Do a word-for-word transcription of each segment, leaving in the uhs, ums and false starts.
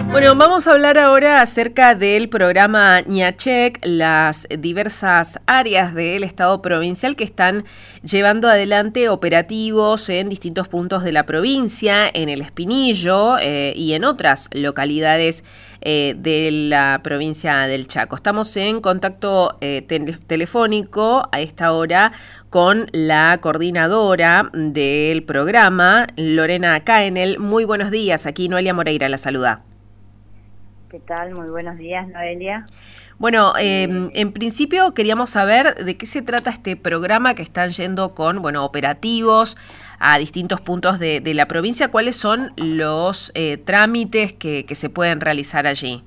Bueno, vamos a hablar ahora acerca del programa Ñachec, las diversas áreas del Estado provincial que están llevando adelante operativos en distintos puntos de la provincia, en el Espinillo eh, y en otras localidades eh, de la provincia del Chaco. Estamos en contacto eh, te- telefónico a esta hora con la coordinadora del programa, Lorena Caenel. Muy buenos días, aquí Noelia Moreira la saluda. ¿Qué tal? Muy buenos días, Noelia. Bueno, eh, en principio queríamos saber de qué se trata este programa que están yendo con, bueno, operativos a distintos puntos de, de la provincia. ¿Cuáles son los eh, trámites que, que se pueden realizar allí?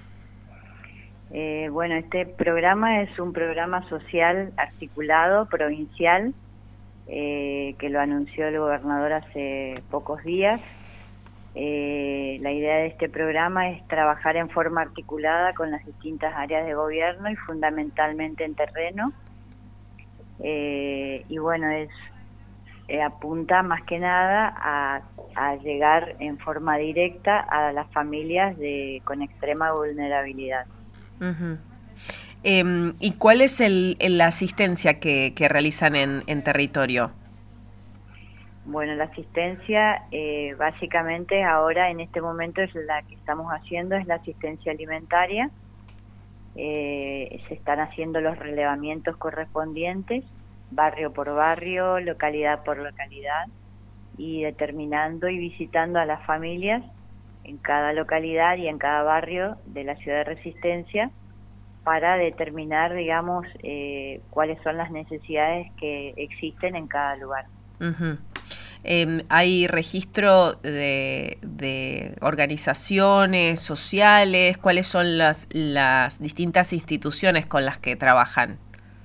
Eh, bueno, este programa es un programa social articulado, provincial, eh, que lo anunció el gobernador hace pocos días. Eh, la idea de este programa es trabajar en forma articulada con las distintas áreas de gobierno y fundamentalmente en terreno. Eh, y bueno, es eh, apunta más que nada a, a llegar en forma directa a las familias de con extrema vulnerabilidad. Uh-huh. Eh, ¿Y cuál es el, el, la asistencia que, que realizan en, en territorio? Bueno, la asistencia eh, básicamente ahora en este momento es la que estamos haciendo, es la asistencia alimentaria. Eh, se están haciendo los relevamientos correspondientes, barrio por barrio, localidad por localidad, y determinando y visitando a las familias en cada localidad y en cada barrio de la ciudad de Resistencia para determinar, digamos, eh, cuáles son las necesidades que existen en cada lugar. Uh-huh. Eh, ¿Hay registro de, de organizaciones sociales? ¿Cuáles son las, las distintas instituciones con las que trabajan?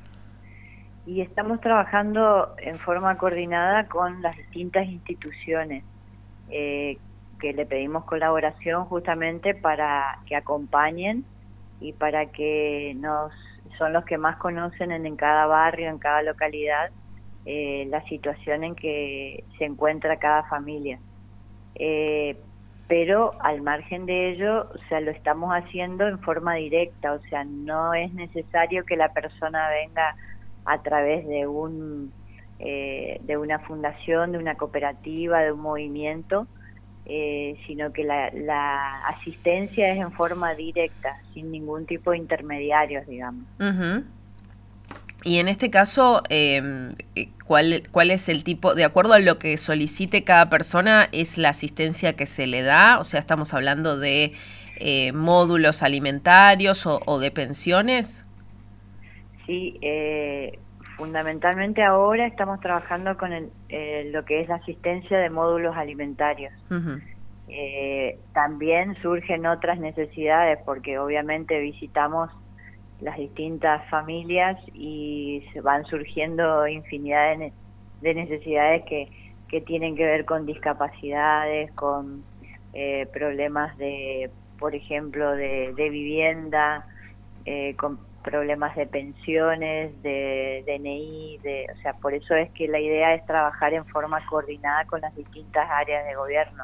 Y estamos trabajando en forma coordinada con las distintas instituciones eh, que le pedimos colaboración justamente para que acompañen y para que nos son los que más conocen en, en cada barrio, en cada localidad, eh, la situación en que se encuentra cada familia. Eh, pero al margen de ello, o sea, lo estamos haciendo en forma directa, o sea, no es necesario que la persona venga a través de un eh, de una fundación, de una cooperativa, de un movimiento, eh, sino que la, la asistencia es en forma directa, sin ningún tipo de intermediarios, digamos. Uh-huh. Y en este caso, eh, ¿cuál, ¿cuál es el tipo, de acuerdo a lo que solicite cada persona, es la asistencia que se le da? O sea, estamos hablando de eh, módulos alimentarios o, o de pensiones. Sí, eh, fundamentalmente ahora estamos trabajando con el, eh, lo que es la asistencia de módulos alimentarios. Uh-huh. Eh, también surgen otras necesidades porque obviamente visitamos las distintas familias y se van surgiendo infinidad de, ne de necesidades que, que tienen que ver con discapacidades, con eh, problemas de, por ejemplo, de, de vivienda, eh, con problemas de pensiones, de D N I, de, o sea, por eso es que la idea es trabajar en forma coordinada con las distintas áreas de gobierno.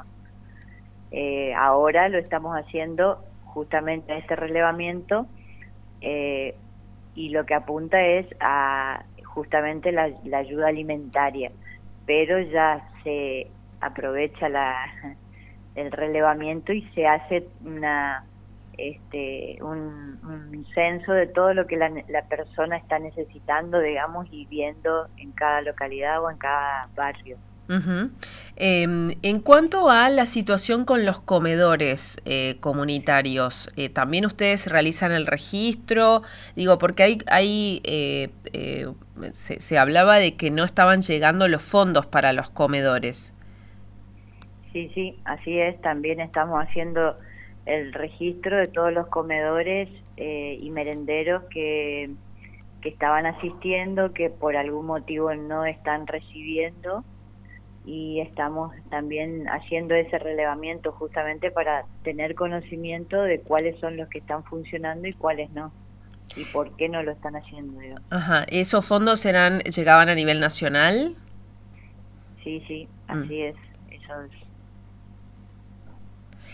Eh, ahora lo estamos haciendo justamente a este relevamiento eh, y lo que apunta es a justamente la, la ayuda alimentaria, pero ya se aprovecha la, el relevamiento y se hace una este un, un censo de todo lo que la, la persona está necesitando, digamos, y viendo en cada localidad o en cada barrio. Uh-huh. Eh, en cuanto a la situación con los comedores eh, comunitarios, eh, ¿también ustedes realizan el registro? Digo, porque hay, hay eh, eh, se, se hablaba de que no estaban llegando los fondos para los comedores. Sí, sí, así es. También estamos haciendo el registro de todos los comedores eh, y merenderos que, que estaban asistiendo, que por algún motivo no están recibiendo, y estamos también haciendo ese relevamiento justamente para tener conocimiento de cuáles son los que están funcionando y cuáles no, y por qué no lo están haciendo. Digo. Ajá, ¿esos fondos eran llegaban a nivel nacional? Sí, sí, así mm. es, eso es.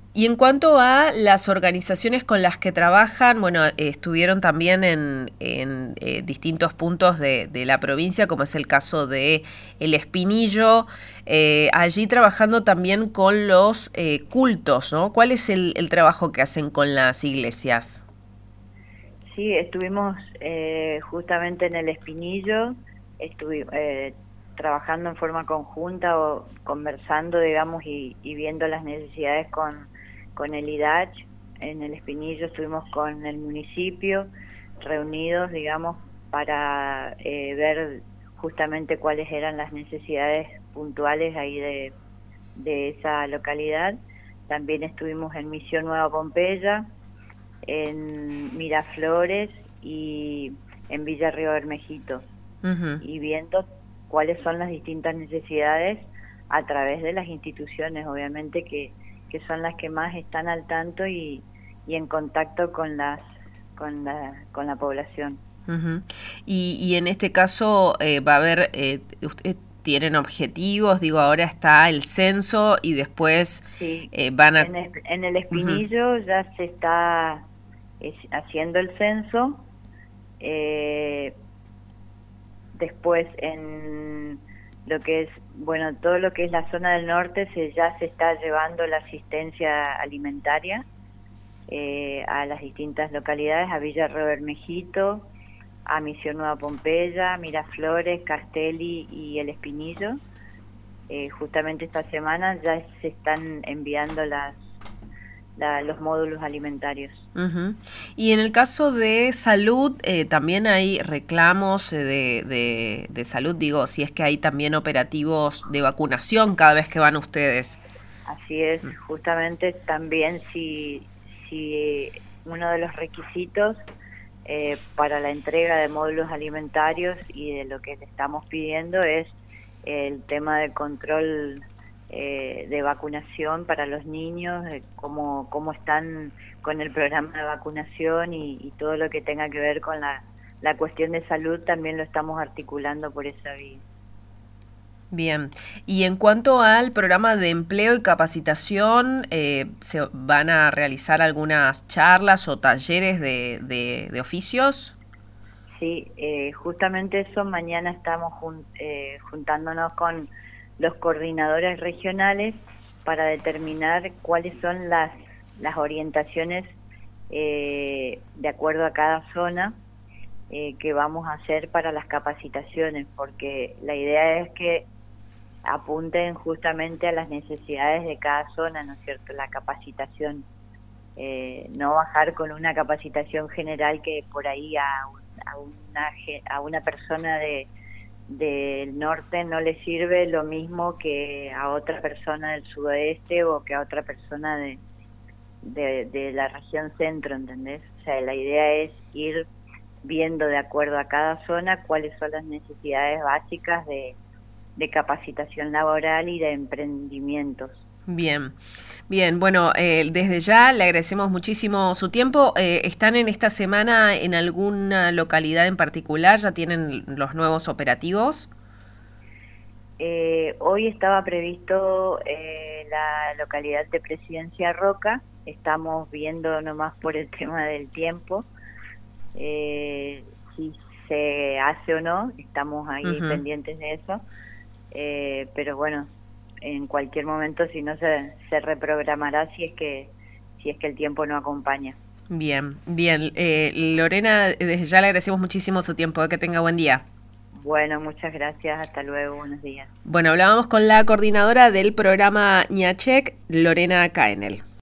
Y en cuanto a las organizaciones con las que trabajan, bueno, eh, estuvieron también en, en eh, distintos puntos de, de la provincia, como es el caso de El Espinillo, eh, allí trabajando también con los eh, cultos, ¿no? ¿Cuál es el, el trabajo que hacen con las iglesias? Sí, estuvimos eh, justamente en El Espinillo, estuvimos eh, trabajando en forma conjunta o conversando, digamos, y, y viendo las necesidades con, con el I D A C. En El Espinillo estuvimos con el municipio reunidos, digamos, para eh, ver justamente cuáles eran las necesidades puntuales ahí de, de esa localidad. También estuvimos en Misión Nueva Pompeya, en Miraflores y en Villa Río Bermejito, uh-huh. y viendo cuáles son las distintas necesidades a través de las instituciones, obviamente, que, que son las que más están al tanto y, y en contacto con las con la, con la población. Uh-huh. Y, y en este caso eh, va a haber, eh, ustedes tienen objetivos, digo, ahora está el censo y después sí, eh, van a... En el, en el Espinillo uh-huh. ya se está es, haciendo el censo, eh, después en lo que es, bueno, todo lo que es la zona del norte se ya se está llevando la asistencia alimentaria eh, a las distintas localidades, a Villa Río Bermejito, a Misión Nueva Pompeya, Miraflores, Castelli y El Espinillo. Eh, justamente esta semana ya se están enviando las La, los módulos alimentarios. Uh-huh. Y en el caso de salud, eh, también hay reclamos de, de, de salud, digo, si es que hay también operativos de vacunación cada vez que van ustedes. Así es, uh-huh. justamente también si, si uno de los requisitos eh, para la entrega de módulos alimentarios y de lo que le estamos pidiendo es el tema de control Eh, de vacunación para los niños, de cómo, cómo están con el programa de vacunación y, y todo lo que tenga que ver con la, la cuestión de salud también lo estamos articulando por esa vía. Bien, y en cuanto al programa de empleo y capacitación, eh, ¿se van a realizar algunas charlas o talleres de, de, de oficios? Sí, eh, justamente eso, mañana estamos jun, eh, juntándonos con los coordinadores regionales para determinar cuáles son las, las orientaciones eh, de acuerdo a cada zona eh, que vamos a hacer para las capacitaciones, porque la idea es que apunten justamente a las necesidades de cada zona, ¿no es cierto?, la capacitación, eh, no bajar con una capacitación general que por ahí a, a, una, a una persona de del norte no le sirve lo mismo que a otra persona del sudoeste o que a otra persona de, de, de la región centro, ¿entendés? O sea, la idea es ir viendo de acuerdo a cada zona cuáles son las necesidades básicas de, de capacitación laboral y de emprendimientos. Bien, bien, bueno, eh, desde ya le agradecemos muchísimo su tiempo. Eh, ¿Están en esta semana en alguna localidad en particular? ¿Ya tienen los nuevos operativos? Eh, hoy estaba previsto eh, la localidad de Presidencia Roca. Estamos viendo nomás por el tema del tiempo eh, si se hace o no. Estamos ahí uh-huh. pendientes de eso. Eh, pero bueno, en cualquier momento, si no, se, se reprogramará si es que si es que el tiempo no acompaña. Bien, bien. Eh, Lorena, desde ya le agradecemos muchísimo su tiempo. Que tenga buen día. Bueno, muchas gracias. Hasta luego. Buenos días. Bueno, hablábamos con la coordinadora del programa Ñachec, Lorena Caenel.